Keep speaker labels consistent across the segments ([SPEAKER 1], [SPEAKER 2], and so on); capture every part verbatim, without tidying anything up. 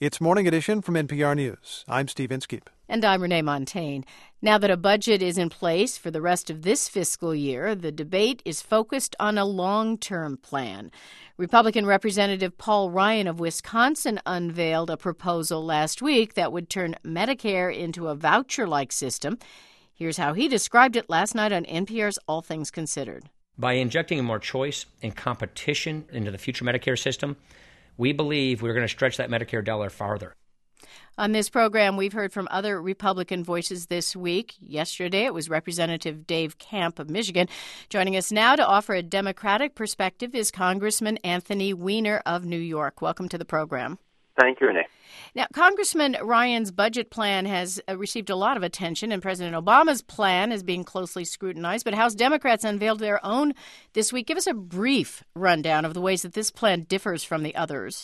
[SPEAKER 1] It's Morning Edition from N P R News. I'm Steve Inskeep.
[SPEAKER 2] And I'm Renee Montagne. Now that a budget is in place for the rest of this fiscal year, the debate is focused on a long-term plan. Republican Representative Paul Ryan of Wisconsin unveiled a proposal last week that would turn Medicare into a voucher-like system. Here's how he described it last night on N P R's All Things Considered.
[SPEAKER 3] By injecting more choice and competition into the future Medicare system, we believe we're going to stretch that Medicare dollar farther.
[SPEAKER 2] On this program, we've heard from other Republican voices this week. Yesterday, it was Representative Dave Camp of Michigan. Joining us now to offer a Democratic perspective is Congressman Anthony Weiner of New York. Welcome to the program.
[SPEAKER 4] Thank you, Renee.
[SPEAKER 2] Now, Congressman Ryan's budget plan has uh, received a lot of attention, and President Obama's plan is being closely scrutinized. But House Democrats unveiled their own this week. Give us a brief rundown of the ways that this plan differs from the others.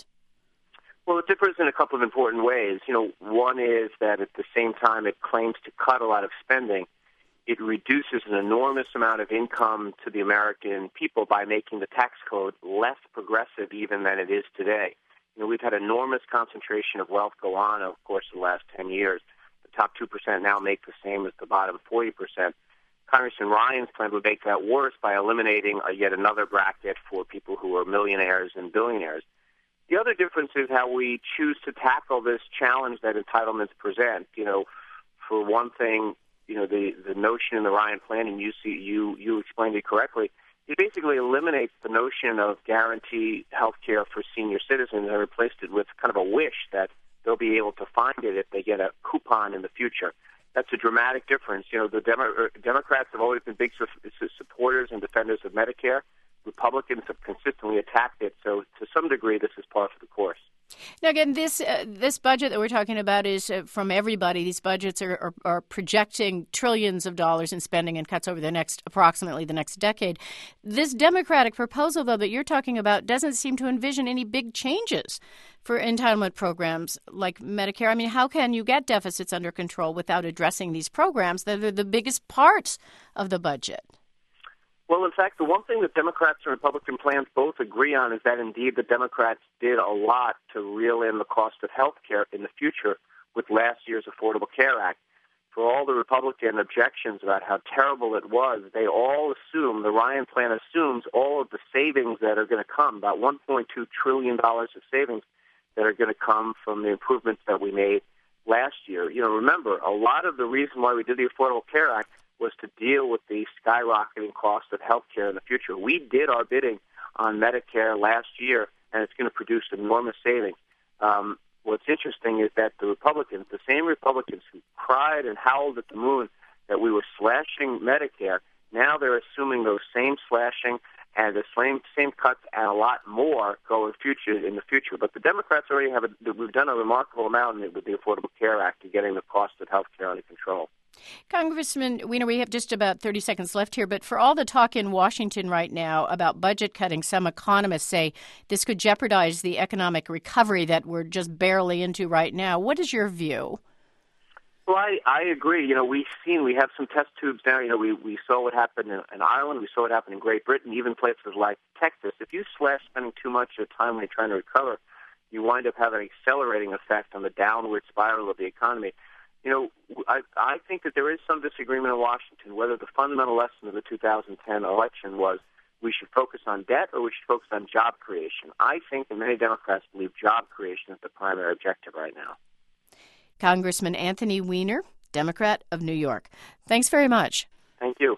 [SPEAKER 4] Well, it differs in a couple of important ways. You know, one is that at the same time it claims to cut a lot of spending, it reduces an enormous amount of income to the American people by making the tax code less progressive even than it is today. You know, we've had enormous concentration of wealth go on, of course, in the last ten years. The top two percent now make the same as the bottom forty percent. Congressman Ryan's plan would make that worse by eliminating a, yet another bracket for people who are millionaires and billionaires. The other difference is how we choose to tackle this challenge that entitlements present. You know, for one thing, you know, the, the notion in the Ryan plan, and you see, you, you explained it correctly, it basically eliminates the notion of guaranteed health care for senior citizens and replaced it with kind of a wish that they'll be able to find it if they get a coupon in the future. That's a dramatic difference. You know, the Demo- Democrats have always been big su- supporters and defenders of Medicare. Republicans have consistently attacked it, so to some degree this is par for the course.
[SPEAKER 2] Now, again, this uh, this budget that we're talking about is uh, from everybody. These budgets are, are, are projecting trillions of dollars in spending and cuts over the next, approximately the next decade. This Democratic proposal, though, that you're talking about doesn't seem to envision any big changes for entitlement programs like Medicare. I mean, how can you get deficits under control without addressing these programs that are the biggest parts of the budget?
[SPEAKER 4] Well, in fact, the one thing that Democrats and Republican plans both agree on is that, indeed, the Democrats did a lot to reel in the cost of health care in the future with last year's Affordable Care Act. For all the Republican objections about how terrible it was, they all assume, the Ryan plan assumes all of the savings that are going to come, about one point two trillion dollars of savings that are going to come from the improvements that we made last year. You know, remember, a lot of the reason why we did the Affordable Care Act was to deal with the skyrocketing cost of health care in the future. We did our bidding on Medicare last year, and it's going to produce enormous savings. Um, what's interesting is that the Republicans, the same Republicans who cried and howled at the moon that we were slashing Medicare, now they're assuming those same slashing and the same same cuts and a lot more go in future in the future. But the Democrats already have a, we've done a remarkable amount with the Affordable Care Act in getting the cost of health care under control.
[SPEAKER 2] Congressman Weiner, we have just about thirty seconds left here, but for all the talk in Washington right now about budget cutting, some economists say this could jeopardize the economic recovery that we're just barely into right now. What is your view?
[SPEAKER 4] Well, I, I agree. You know, we've seen, we have some test tubes now. You know, we, we saw what happened in, in Ireland. We saw what happened in Great Britain, even places like Texas. If you slash spending too much of the time when you're trying to recover, you wind up having an accelerating effect on the downward spiral of the economy. You know, I, I think that there is some disagreement in Washington whether the fundamental lesson of the two thousand ten election was we should focus on debt or we should focus on job creation. I think that many Democrats believe job creation is the primary objective right now.
[SPEAKER 2] Congressman Anthony Weiner, Democrat of New York. Thanks very much.
[SPEAKER 4] Thank you.